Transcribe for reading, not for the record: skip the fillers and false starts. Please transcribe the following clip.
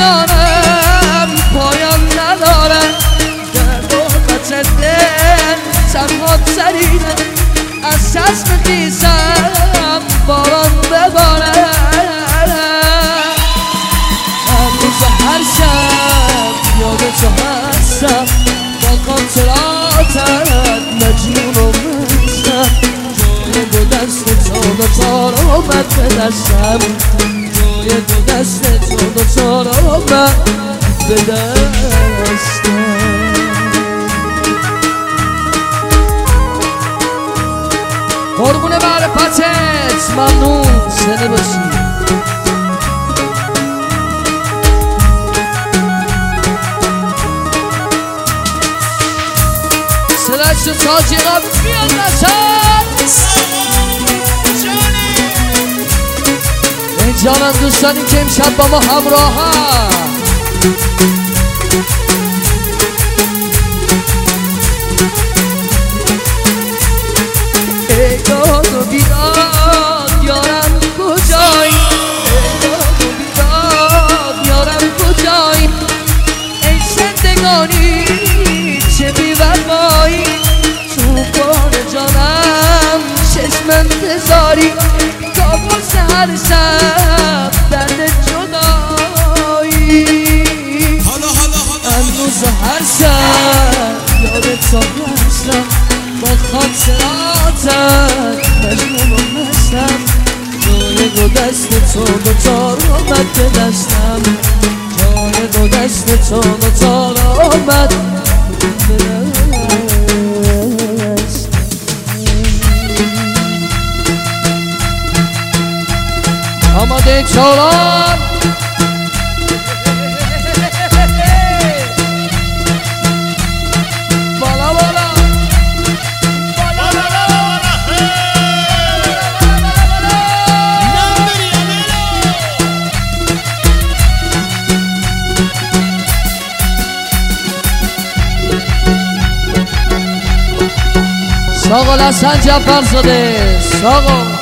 زندگانم پایان نداره، درد و قطع دل تنها ترینه، از چشم خیسم باران بباره. هر روز و هر شب یاد تو هستم، با خاطراتت مجنون و مستم، جای دو دست تو دوتا رو اومد به دستم، جای دو دست تو دوتا رو اومد به دستم. قربون معرفتت ممنون، زنده باشی. صدایش رو تاجیقا بیاد نشد. ای جانم دوستانی که امشب با ما همراه هم، ای داد و بیداد یارم کجایی، ای داد و بیداد یارم کجایی، ای زندگانی چه بی‌وفایی، تو کار جانم چشم انتظاری، تا واسه هر شب درد جدایی. هنوز و هر شب یاد تو هستم، با خاطراتت مجنون و مستم، جای دو دست تو دوتا رو اومد به دستم، جای دو دست تو دوتا رو اومد به دستم. آماده چولان بالا بالا ساقل حسن جعفرزاده ساقل